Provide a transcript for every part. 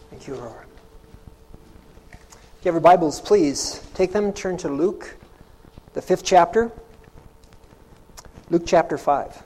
Thank you, Aurora. If you have your Bibles, please take them, turn to Luke, the 5th chapter. Luke chapter 5.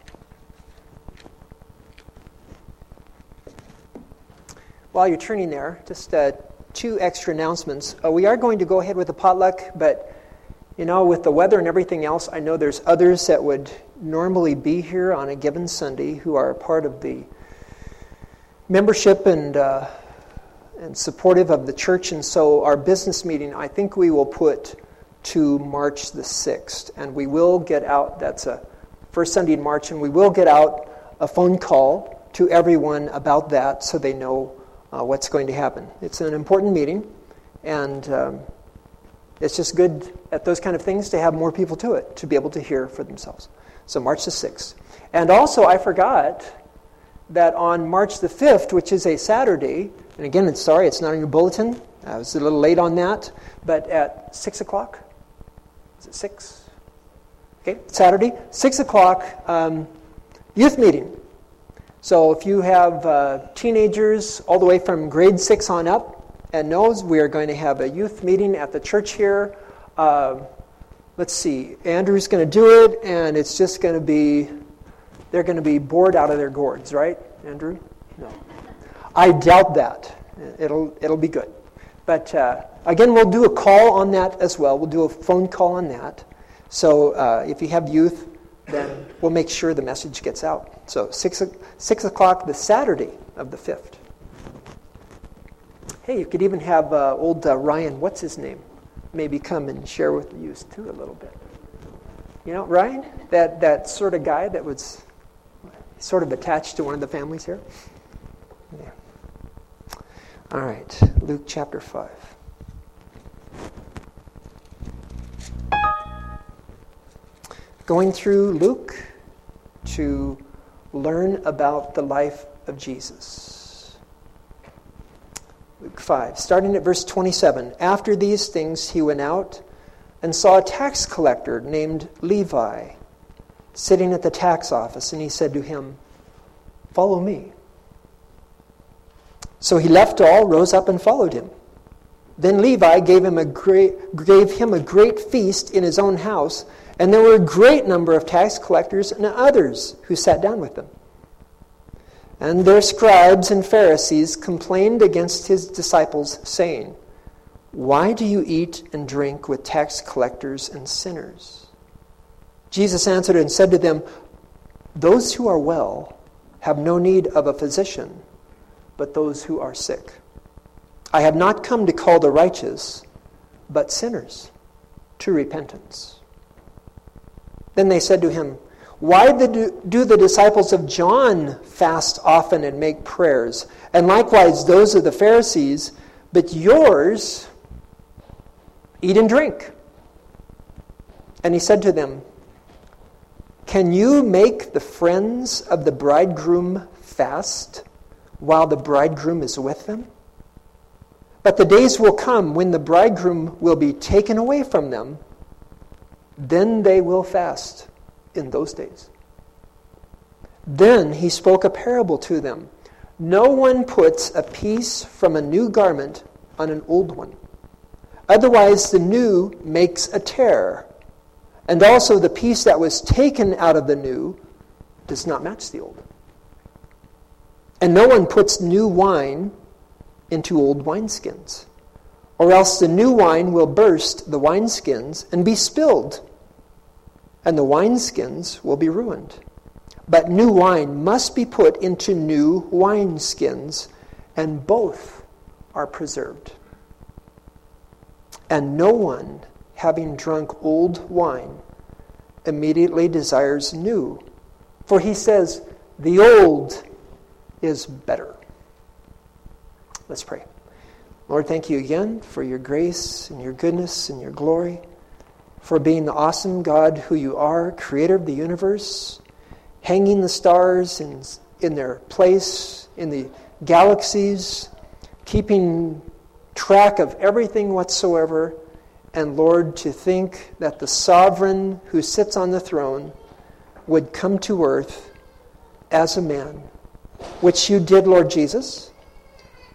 While you're turning there, just two extra announcements. We are going to go ahead with the potluck, but with the weather and everything else, I know there's others that would normally be here on a given Sunday who are part of the membership and supportive of the church. And so our business meeting, I think we will put to March the 6th. And we will get out, that's a first Sunday in March, and we will get out a phone call to everyone about that so they know what's going to happen. It's an important meeting, and it's just good at those kind of things to have more people to it, to be able to hear for themselves. So March the 6th. And also, I forgot that on March the 5th, which is a Saturday, and again, it's not in your bulletin. I was a little late on that, but at 6 o'clock. Is it 6? Okay, Saturday, 6 o'clock, youth meeting. So if you have teenagers all the way from grade 6 on up, and knows we are going to have a youth meeting at the church here. Let's see, Andrew's going to do it, and it's just going to be, they're going to be bored out of their gourds, right, Andrew? No. I doubt that. It'll be good. But again, we'll do a call on that as well. We'll do a phone call on that. So if you have youth, then we'll make sure the message gets out. So 6 o'clock the Saturday of the 5th. Hey, you could even have old Ryan, what's his name, maybe come and share with the youth too a little bit. Ryan, that sort of guy that was sort of attached to one of the families here. Yeah. All right, Luke chapter 5. Going through Luke to learn about the life of Jesus. Luke 5, starting at verse 27. After these things he went out and saw a tax collector named Levi sitting at the tax office, and he said to him, "Follow me." So he left all, rose up, and followed him. Then Levi gave him a great feast in his own house, and there were a great number of tax collectors and others who sat down with them. And their scribes and Pharisees complained against his disciples, saying, "Why do you eat and drink with tax collectors and sinners?" Jesus answered and said to them, "Those who are well have no need of a physician, but those who are sick. I have not come to call the righteous, but sinners to repentance." Then they said to him, "Why do the disciples of John fast often and make prayers, and likewise those of the Pharisees, but yours eat and drink?" And he said to them, "Can you make the friends of the bridegroom fast while the bridegroom is with them? But the days will come when the bridegroom will be taken away from them. Then they will fast in those days." Then he spoke a parable to them. "No one puts a piece from a new garment on an old one. Otherwise the new makes a tear, and also the piece that was taken out of the new does not match the old. And no one puts new wine into old wineskins, or else the new wine will burst the wineskins and be spilled, and the wineskins will be ruined. But new wine must be put into new wineskins, and both are preserved. And no one, having drunk old wine, immediately desires new, for he says, 'The old is better.'" Let's pray. Lord, thank you again for your grace and your goodness and your glory, for being the awesome God who you are, creator of the universe, hanging the stars in their place in the galaxies, keeping track of everything whatsoever. And Lord, to think that the sovereign who sits on the throne would come to earth as a man, which you did, Lord Jesus,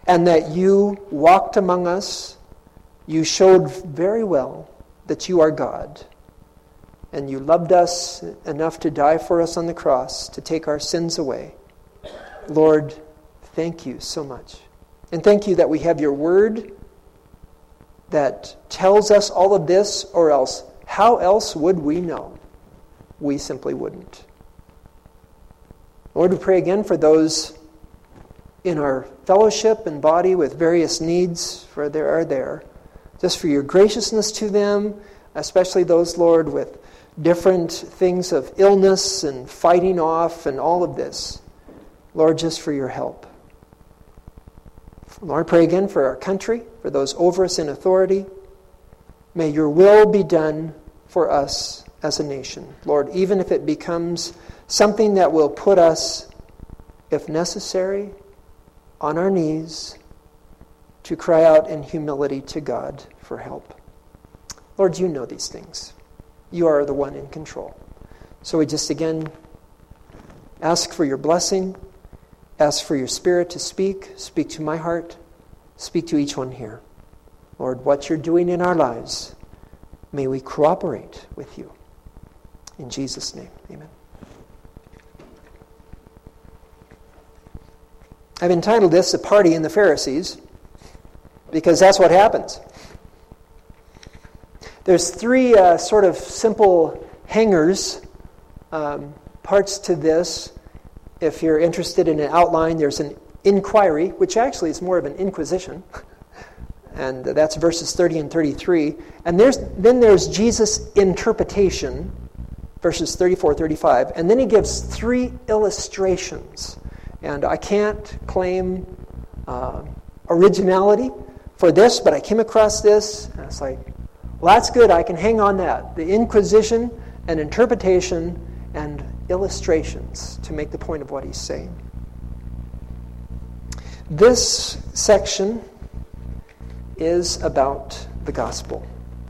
and that you walked among us. You showed very well that you are God, and you loved us enough to die for us on the cross to take our sins away. Lord, thank you so much. And thank you that we have your word that tells us all of this, or else, how else would we know? We simply wouldn't. Lord, we pray again for those in our fellowship and body with various needs, for there are there. Just for your graciousness to them, especially those, Lord, with different things of illness and fighting off and all of this. Lord, just for your help. Lord, pray again for our country, for those over us in authority. May your will be done for us as a nation. Lord, even if it becomes something that will put us, if necessary, on our knees to cry out in humility to God for help. Lord, you know these things. You are the one in control. So we just again ask for your blessing, ask for your Spirit to speak to my heart, speak to each one here. Lord, what you're doing in our lives, may we cooperate with you. In Jesus' name, amen. I've entitled this A Party in the Pharisees, because that's what happens. There's three sort of simple hangers, parts to this. If you're interested in an outline, there's an inquiry, which actually is more of an inquisition. And that's verses 30 and 33. And then there's Jesus' interpretation, verses 34, 35. And then he gives three illustrations. And I can't claim originality for this, but I came across this, and it's like, well, that's good. I can hang on that. The inquisition and interpretation and illustrations to make the point of what he's saying. This section is about the gospel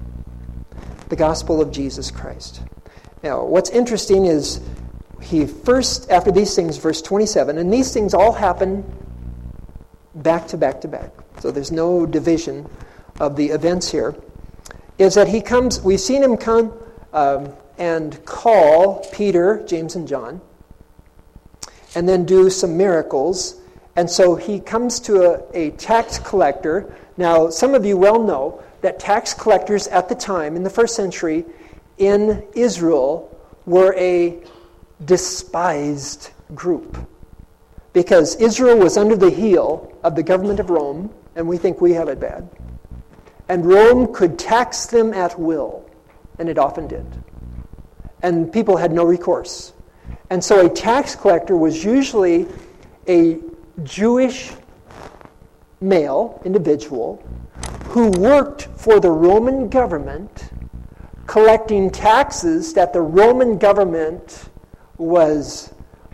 of Jesus Christ. Now, what's interesting is he first, after these things, verse 27, and these things all happen back to back to back. So there's no division of the events here. Is that he comes, we've seen him come and call Peter, James, and John, and then do some miracles. And so he comes to a tax collector. Now, some of you well know that tax collectors at the time, in the first century, in Israel, were a despised group. Because Israel was under the heel of the government of Rome, and we think we have it bad. And Rome could tax them at will, and it often did. And people had no recourse. And so a tax collector was usually a Jewish male individual who worked for the Roman government, collecting taxes that the Roman government was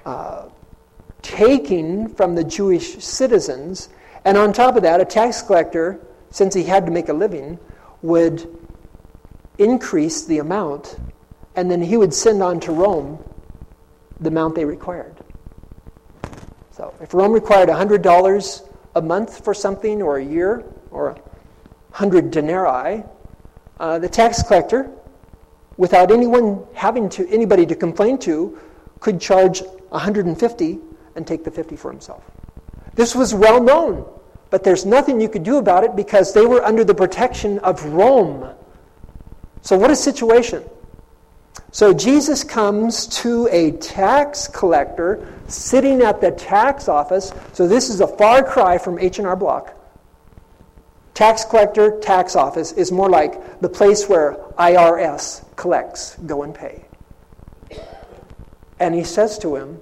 taking from the Jewish citizens. And on top of that, a tax collector, since he had to make a living, would increase the amount, and then he would send on to Rome the amount they required. So if Rome required $100 a month for something, or a year, or 100 denarii, the tax collector, without anybody to complain to, could charge 150 and take the 50 for himself. This was well known, but there's nothing you could do about it because they were under the protection of Rome. So what a situation. So Jesus comes to a tax collector sitting at the tax office. So this is a far cry from H&R Block. Tax collector, tax office is more like the place where IRS collects, go and pay. And he says to him,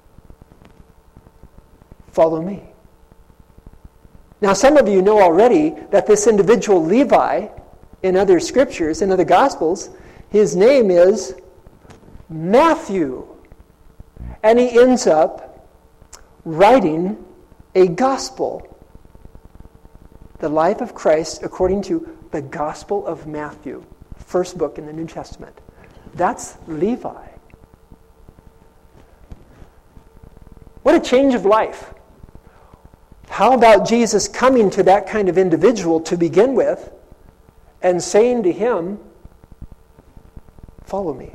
"Follow me." Now, some of you know already that this individual Levi, in other scriptures, in other gospels, his name is Matthew. And he ends up writing a gospel. The life of Christ according to the Gospel of Matthew, first book in the New Testament. That's Levi. What a change of life. how about Jesus coming to that kind of individual to begin with and saying to him, follow me?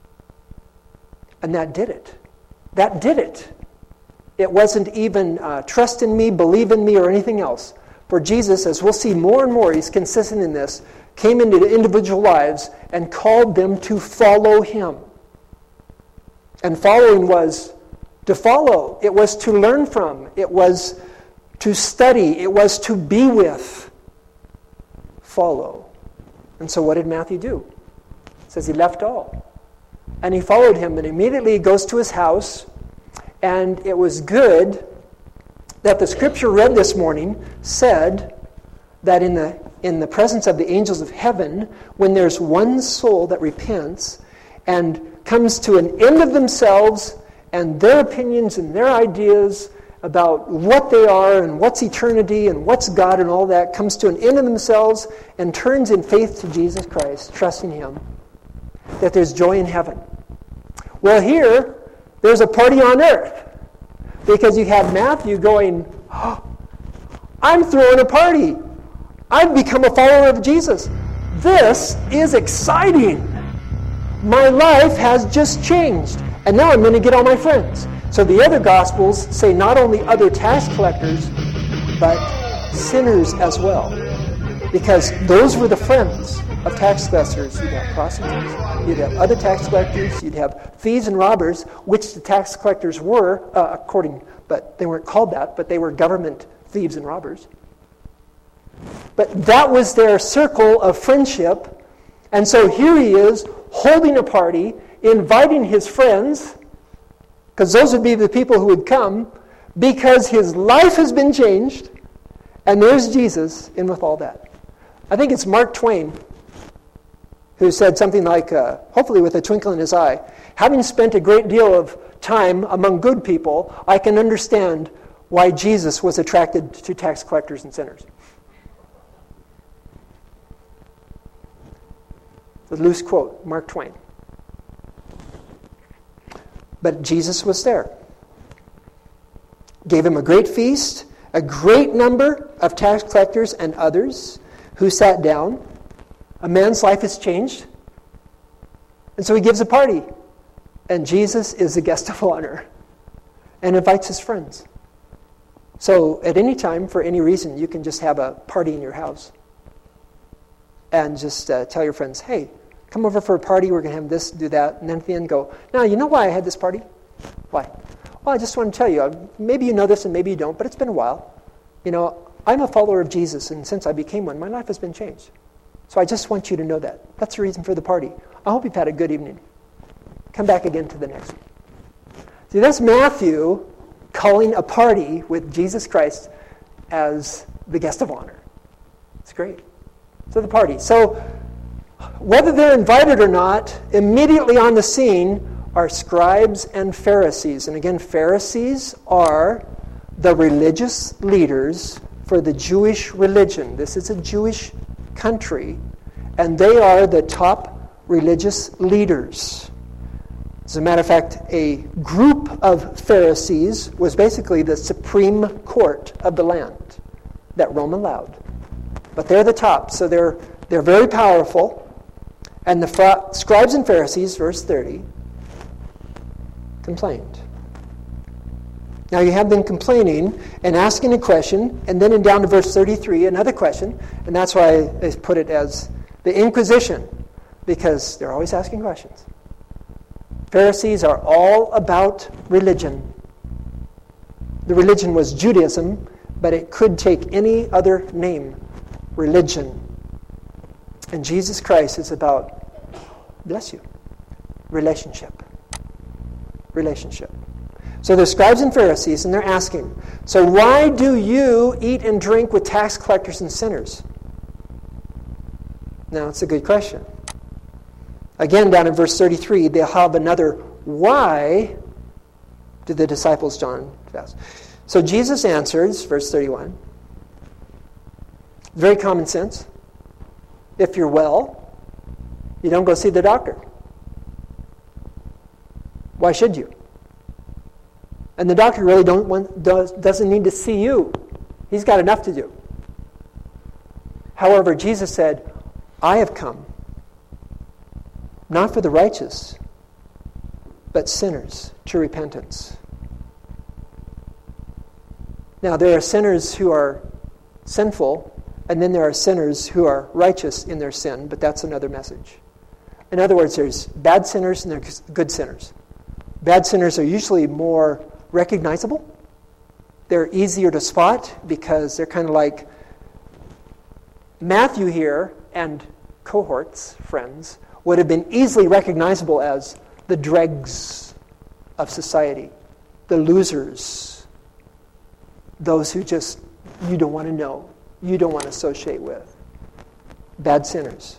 And that did it. That did it. It wasn't even trust in me, believe in me, or anything else. For Jesus, as we'll see more and more, he's consistent in this, came into individual lives and called them to follow him. And following was to follow. It was to learn from. It was to study. It was to be with. Follow. And so what did Matthew do? It says he left all. And he followed him, and immediately he goes to his house. And it was good that the scripture read this morning said that in the presence of the angels of heaven, when there's one soul that repents and comes to an end of themselves and their opinions and their ideas about what they are and what's eternity and what's God and all that, comes to an end of themselves and turns in faith to Jesus Christ, trusting him, that there's joy in heaven. Well, here, there's a party on earth. Because you have Matthew going, oh, I'm throwing a party. I've become a follower of Jesus. This is exciting. My life has just changed. And now I'm going to get all my friends. So the other Gospels say not only other tax collectors, but sinners as well. Because those were the friends of tax collectors. You'd have prostitutes, you'd have other tax collectors, you'd have thieves and robbers, which the tax collectors were, but they weren't called that, but they were government thieves and robbers. But that was their circle of friendship. And so here he is, holding a party, inviting his friends, because those would be the people who would come, because his life has been changed, and there's Jesus in with all that. I think it's Mark Twain who said something like, hopefully with a twinkle in his eye, having spent a great deal of time among good people, I can understand why Jesus was attracted to tax collectors and sinners. The loose quote, Mark Twain. But Jesus was there. Gave him a great feast, a great number of tax collectors and others who sat down. A man's life has changed. And so he gives a party. And Jesus is the guest of honor and invites his friends. So at any time, for any reason, you can just have a party in your house. And just tell your friends, hey, come over for a party, we're going to have this, do that. And then at the end go, now, you know why I had this party? Why? Well, I just want to tell you, maybe you know this and maybe you don't, but it's been a while. You know, I'm a follower of Jesus, and since I became one, my life has been changed. So I just want you to know that. That's the reason for the party. I hope you've had a good evening. Come back again to the next one. See, that's Matthew calling a party with Jesus Christ as the guest of honor. It's great. So the party. So whether they're invited or not, immediately on the scene are scribes and Pharisees. And again, Pharisees are the religious leaders for the Jewish religion. This is a Jewish country, and they are the top religious leaders. As a matter of fact, a group of Pharisees was basically the supreme court of the land that Rome allowed. But they're the top, so they're very powerful. And the scribes and Pharisees, verse 30, complained. Now you have them complaining and asking a question, and then down to verse 33, another question, and that's why I put it as the Inquisition, because they're always asking questions. Pharisees are all about religion. The religion was Judaism, but it could take any other name, religion. And Jesus Christ is about, bless you, relationship. Relationship. So the scribes and Pharisees, and they're asking, so why do you eat and drink with tax collectors and sinners? Now, it's a good question. Again, down in verse 33, they'll have another, why do the disciples John fast? So Jesus answers, verse 31, very common sense. If you're well, you don't go see the doctor. Why should you? And the doctor really doesn't need to see you. He's got enough to do. However, Jesus said, I have come, not for the righteous, but sinners to repentance. Now, there are sinners who are sinful, and then there are sinners who are righteous in their sin, but that's another message. In other words, there's bad sinners and there's good sinners. Bad sinners are usually more recognizable. They're easier to spot because they're kind of like Matthew here and cohorts, friends, would have been easily recognizable as the dregs of society, the losers, those who just you don't want to know, you don't want to associate with. Bad sinners.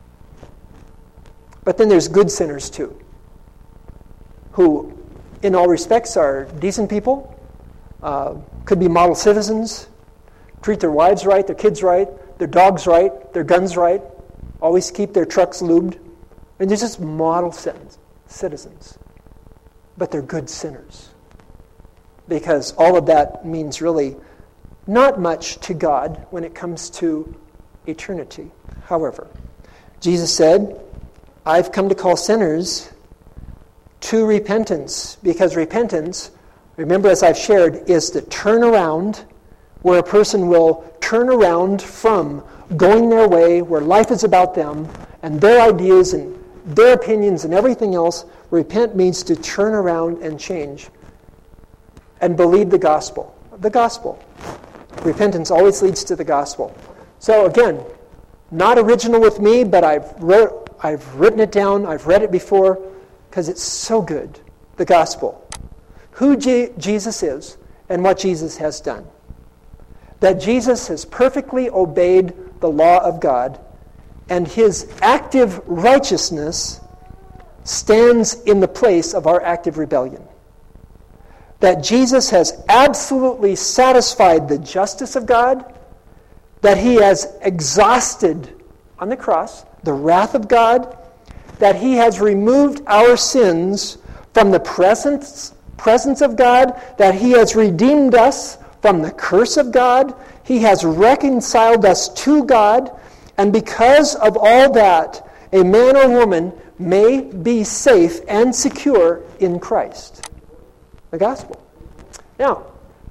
But then there's good sinners too, who in all respects are decent people, could be model citizens, treat their wives right, their kids right, their dogs right, their guns right, always keep their trucks lubed. And they're just model citizens. But they're good sinners. Because all of that means really not much to God when it comes to eternity. However, Jesus said, I've come to call sinners to repentance. Because repentance, remember as I've shared, is the turnaround where a person will turn around from going their way, where life is about them, and their ideas and their opinions and everything else. Repent means to turn around and change and believe the gospel. The gospel. Repentance always leads to the gospel. So again, not original with me, but I've written it down, I've read it before, because it's so good. The gospel. Who Jesus is and what Jesus has done. That Jesus has perfectly obeyed the law of God, and his active righteousness stands in the place of our active rebellion. That Jesus has absolutely satisfied the justice of God, that he has exhausted on the cross the wrath of God, that he has removed our sins from the presence of God, that he has redeemed us from the curse of God, he has reconciled us to God, and because of all that, a man or woman may be safe and secure in Christ. The gospel. Now,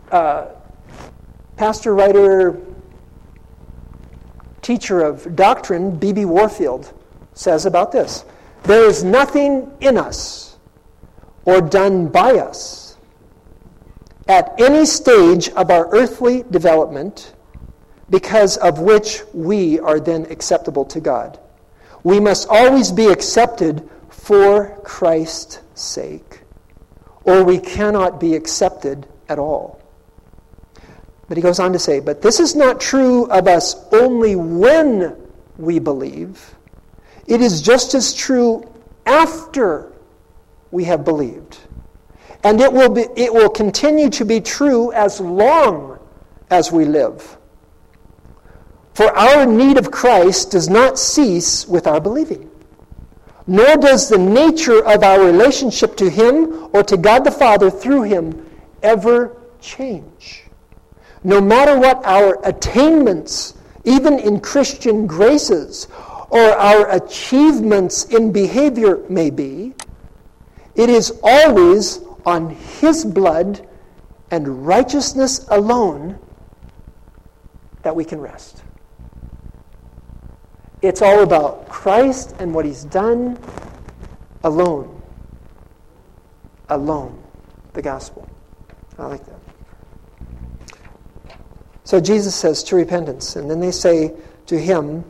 pastor, writer, teacher of doctrine, B.B. Warfield, says about this. There is nothing in us or done by us at any stage of our earthly development because of which we are then acceptable to God. We must always be accepted for Christ's sake, or we cannot be accepted at all. But he goes on to say, but this is not true of us only when we believe. It is just as true after we have believed. And it will continue to be true as long as we live. For our need of Christ does not cease with our believing, nor does the nature of our relationship to him or to God the Father through him ever change. No matter what our attainments, even in Christian graces, or our achievements in behavior may be, it is always on his blood and righteousness alone that we can rest. It's all about Christ and what he's done alone. Alone. The gospel. I like that. So Jesus says to repentance, and then they say to him,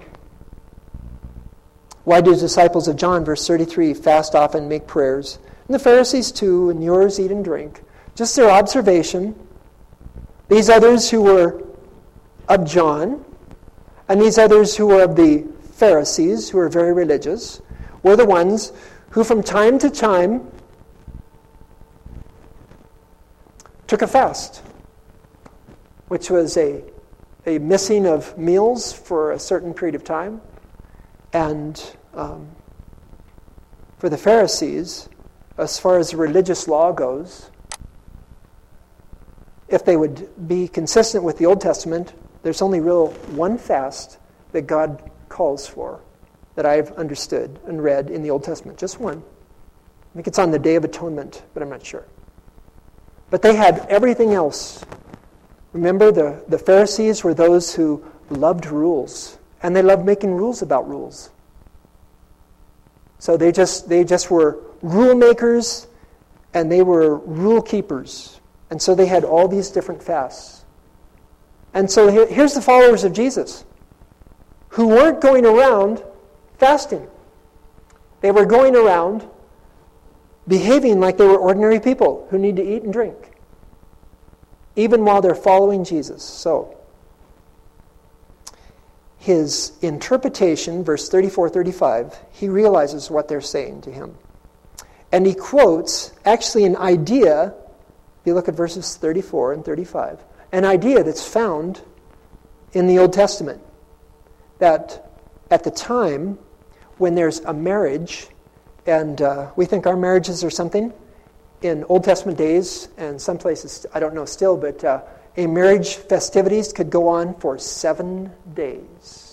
why do the disciples of John, verse 33, fast often, make prayers? And the Pharisees too, and yours eat and drink. Just their observation. These others who were of John, and these others who were of the Pharisees, who were very religious, were the ones who from time to time took a fast, which was a missing of meals for a certain period of time. And for the Pharisees, as far as the religious law goes, if they would be consistent with the Old Testament, there's only real one fast that God calls for that I've understood and read in the Old Testament. Just one. I think it's on the Day of Atonement, but I'm not sure. But they had everything else. Remember, the Pharisees were those who loved rules, and they loved making rules about rules. So they just were rule makers, and they were rule keepers. And so they had all these different fasts. And so here's the followers of Jesus, who weren't going around fasting. They were going around behaving like they were ordinary people who need to eat and drink, even while they're following Jesus. So, his interpretation, verse 34-35, he realizes what they're saying to him. And he quotes, actually, an idea, if you look at verses 34 and 35, an idea that's found in the Old Testament, that at the time when there's a marriage, and we think our marriages are something, in Old Testament days, and some places, I don't know still, but a marriage festivities could go on for 7 days.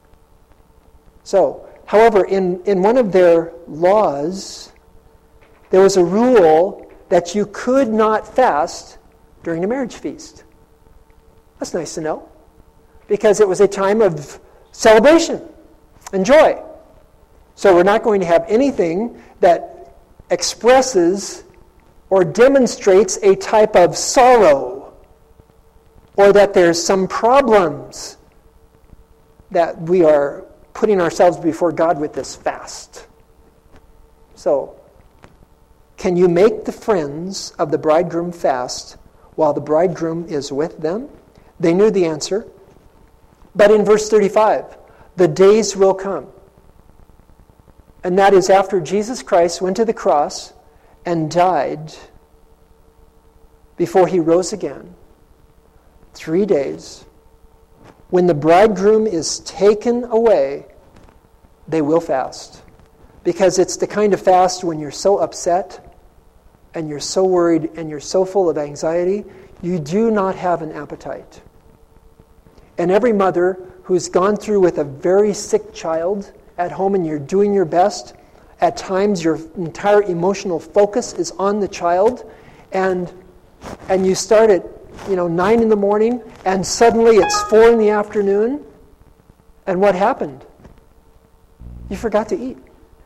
So, however, in one of their laws, there was a rule that you could not fast during a marriage feast. That's nice to know, because it was a time of celebration and joy. So we're not going to have anything that expresses or demonstrates a type of sorrow, or that there's some problems that we are putting ourselves before God with this fast. So, can you make the friends of the bridegroom fast while the bridegroom is with them? They knew the answer. But in verse 35, the days will come. And that is after Jesus Christ went to the cross and died before he rose again. 3 days. When the bridegroom is taken away, they will fast. Because it's the kind of fast when you're so upset and you're so worried and you're so full of anxiety, you do not have an appetite. And every mother who's gone through with a very sick child at home and you're doing your best, at times your entire emotional focus is on the child, and you start at 9 in the morning, and suddenly it's 4 in the afternoon, and what happened? You forgot to eat.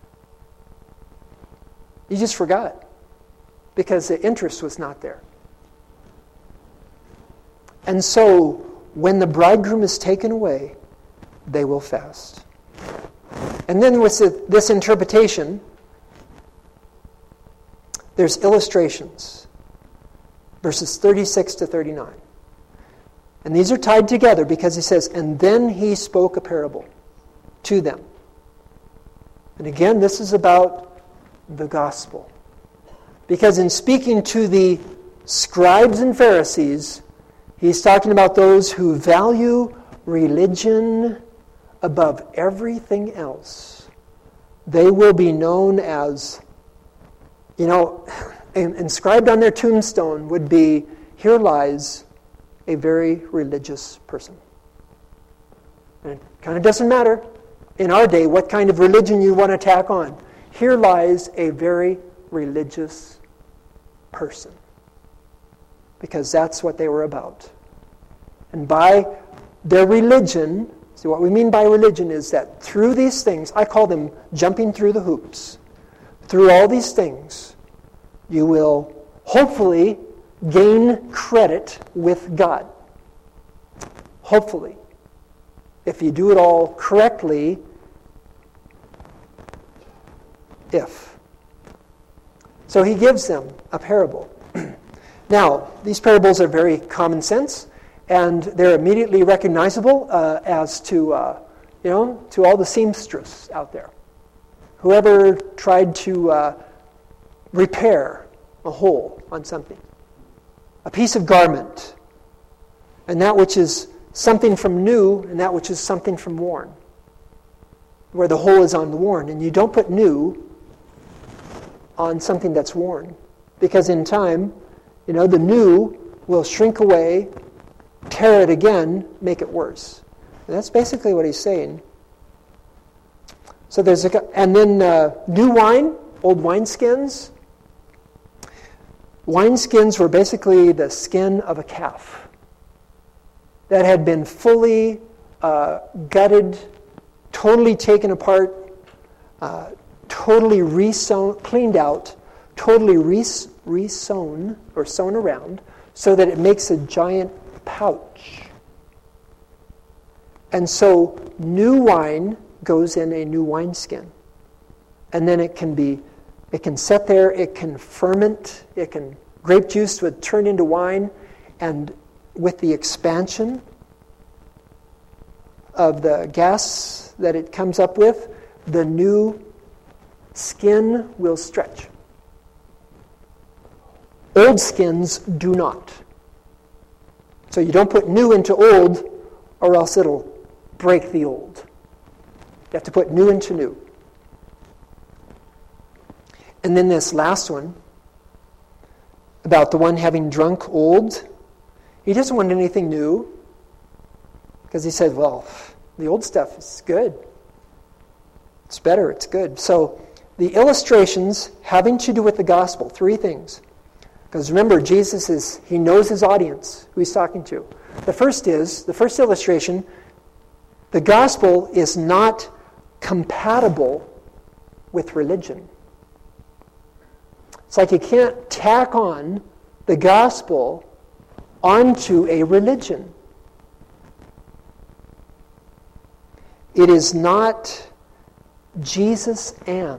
You just forgot, because the interest was not there. And so, when the bridegroom is taken away, they will fast. And then with this interpretation, there's illustrations. Verses 36-39. And these are tied together because he says, and then he spoke a parable to them. And again, this is about the gospel. Because in speaking to the scribes and Pharisees, he's talking about those who value religion above everything else. They will be known as, inscribed on their tombstone would be, here lies a very religious person. And it kind of doesn't matter in our day what kind of religion you want to tack on. Here lies a very religious person. Because that's what they were about. And by their religion, see what we mean by religion is that through these things, I call them jumping through the hoops. Through all these things, you will hopefully gain credit with God. Hopefully. If you do it all correctly, if. So he gives them a parable. Now, these parables are very common sense, and they're immediately recognizable as to all the seamstress out there. Whoever tried to repair a hole on something. A piece of garment, and that which is something from new, and that which is something from worn. Where the hole is on the worn, and you don't put new on something that's worn. Because in time, the new will shrink away, tear it again, make it worse. And that's basically what he's saying. So and then new wine, old wineskins. Wineskins were basically the skin of a calf that had been fully gutted, totally taken apart, totally cleaned out, totally resewn or sewn around so that it makes a giant pouch. And so new wine goes in a new wineskin. And then it can sit there, it can ferment, grape juice would turn into wine, and with the expansion of the gas that it comes up with, the new skin will stretch. Old skins do not. So you don't put new into old, or else it'll break the old. You have to put new into new. And then this last one, about the one having drunk old, he doesn't want anything new, because he said, well, the old stuff is good. It's better, it's good. So the illustrations having to do with the gospel, 3 things. Because remember, he knows his audience, who he's talking to. The first illustration, the gospel is not compatible with religion. It's like you can't tack on the gospel onto a religion. It is not Jesus and.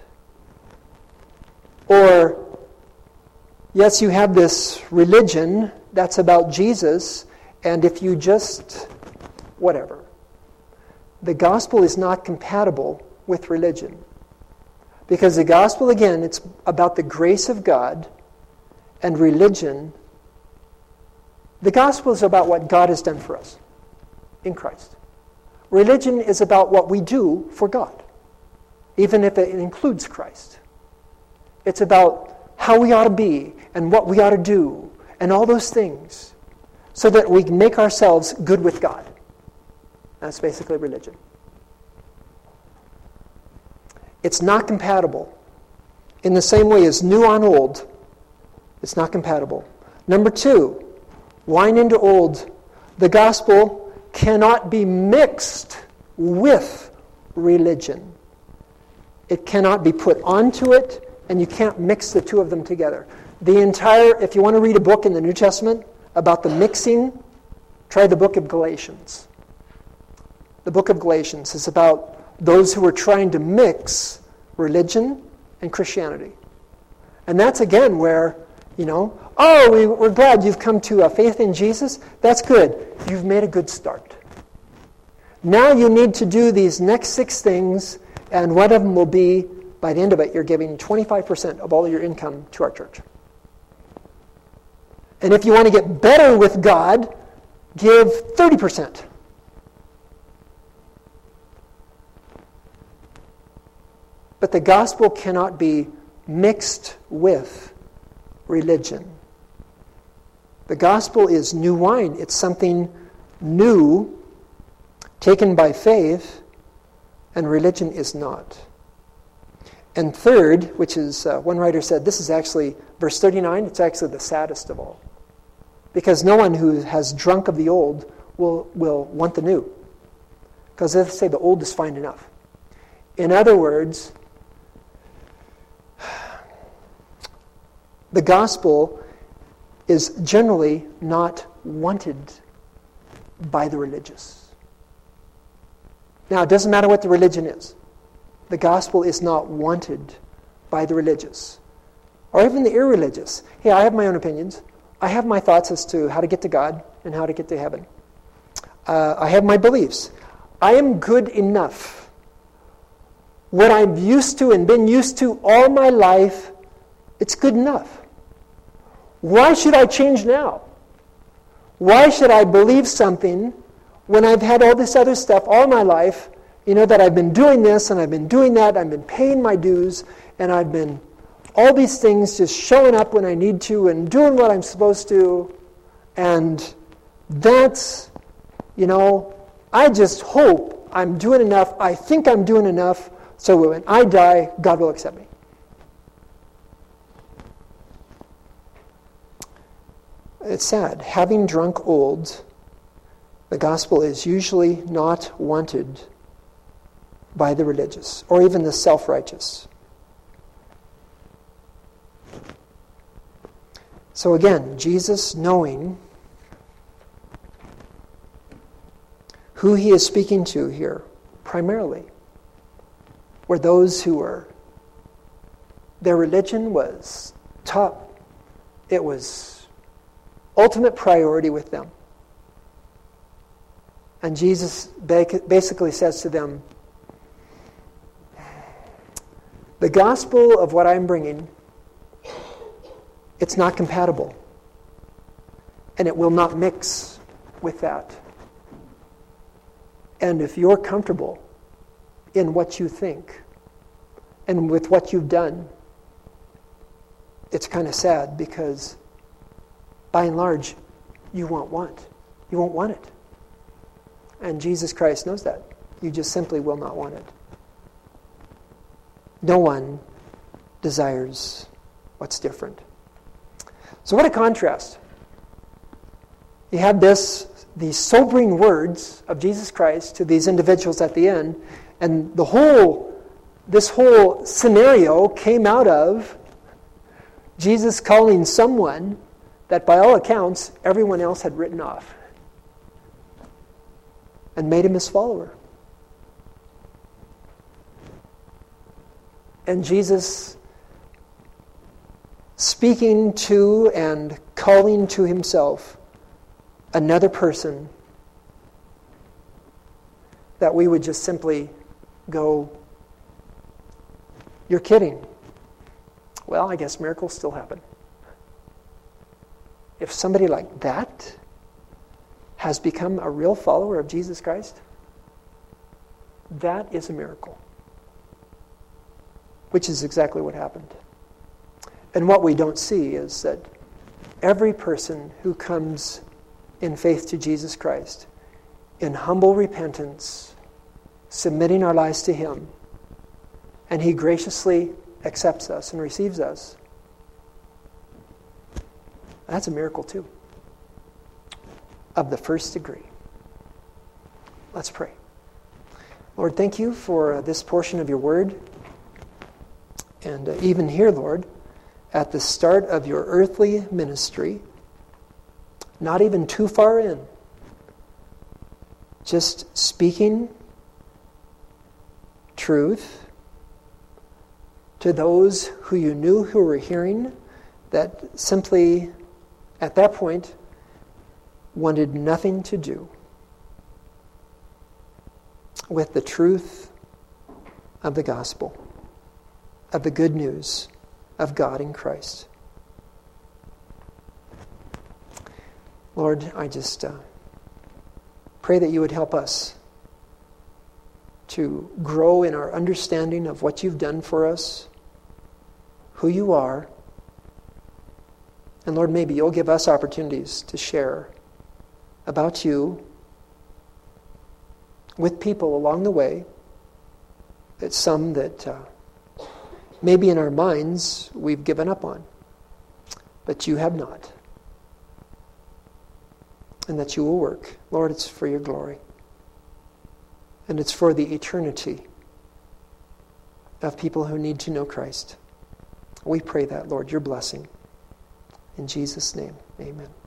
Or, yes, you have this religion that's about Jesus, and if you just, whatever. The gospel is not compatible with religion. Because the gospel, again, it's about the grace of God, and religion, the gospel is about what God has done for us in Christ. Religion is about what we do for God, even if it includes Christ. It's about how we ought to be and what we ought to do and all those things so that we can make ourselves good with God. That's basically religion. It's not compatible. In the same way as new on old, it's not compatible. Number 2, wine into old. The gospel cannot be mixed with religion. It cannot be put onto it, and you can't mix the two of them together. If you want to read a book in the New Testament about the mixing, try the book of Galatians. The book of Galatians is about those who are trying to mix religion and Christianity. And that's again where, we're glad you've come to a faith in Jesus. That's good. You've made a good start. Now you need to do these next 6 things, and one of them will be, by the end of it, you're giving 25% of all your income to our church. And if you want to get better with God, give 30%. But the gospel cannot be mixed with religion. The gospel is new wine. It's something new, taken by faith, and religion is not. And third, which is, one writer said, this is actually, verse 39, it's actually the saddest of all. Because no one who has drunk of the old will want the new. Because they say the old is fine enough. In other words, the gospel is generally not wanted by the religious. Now, it doesn't matter what the religion is. The gospel is not wanted by the religious, or even the irreligious. Hey, I have my own opinions. I have my thoughts as to how to get to God and how to get to heaven. I have my beliefs. I am good enough. What I'm used to and been used to all my life, it's good enough. Why should I change now? Why should I believe something when I've had all this other stuff all my life, that I've been doing this and I've been doing that, I've been paying my dues, and I've been all these things just showing up when I need to and doing what I'm supposed to. And that's, I just hope I'm doing enough. I think I'm doing enough so when I die, God will accept me. It's sad. Having drunk old, the gospel is usually not wanted by the religious or even the self-righteous. So again, Jesus, knowing who he is speaking to here, primarily, were those who were, their religion was top. It was ultimate priority with them. And Jesus basically says to them, the gospel of what I'm bringing, it's not compatible. And it will not mix with that. And if you're comfortable in what you think and with what you've done, it's kind of sad because by and large, you won't want it. And Jesus Christ knows that. You just simply will not want it. No one desires what's different. So what a contrast. You have these sobering words of Jesus Christ to these individuals at the end, and this whole scenario came out of Jesus calling someone that by all accounts everyone else had written off and made him his follower. And Jesus speaking to and calling to himself another person that we would just simply go, you're kidding. Well, I guess miracles still happen. If somebody like that has become a real follower of Jesus Christ, that is a miracle. Which is exactly what happened. And what we don't see is that every person who comes in faith to Jesus Christ, in humble repentance, submitting our lives to him, and he graciously accepts us and receives us, that's a miracle too, of the first degree. Let's pray. Lord, thank you for this portion of your word. And even here, Lord, at the start of your earthly ministry, not even too far in, just speaking truth to those who you knew who were hearing, that simply, at that point, wanted nothing to do with the truth of the gospel, of the good news of God in Christ. Lord, I just pray that you would help us to grow in our understanding of what you've done for us, who you are, and Lord, maybe you'll give us opportunities to share about you with people along the way. It's some that maybe in our minds we've given up on, but you have not. And that you will work. Lord, it's for your glory. And it's for the eternity of people who need to know Christ. We pray that, Lord, your blessing. In Jesus' name, amen.